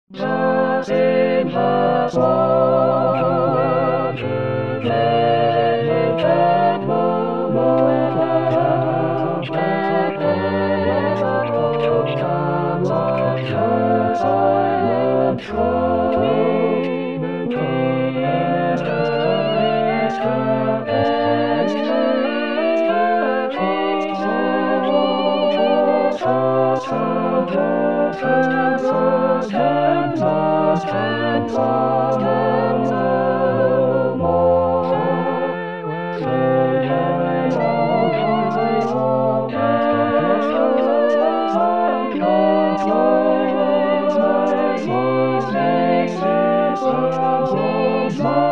Just in the water, that moment, silent shore, Thank you.